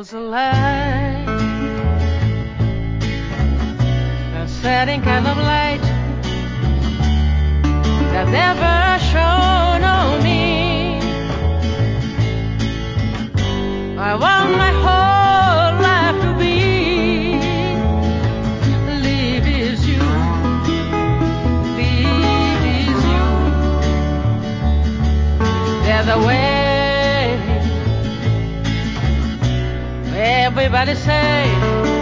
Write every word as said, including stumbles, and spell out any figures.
was a light, a setting kind of light that never shone on me. I want my whole life to be live is you, live is you. There's a way, everybody say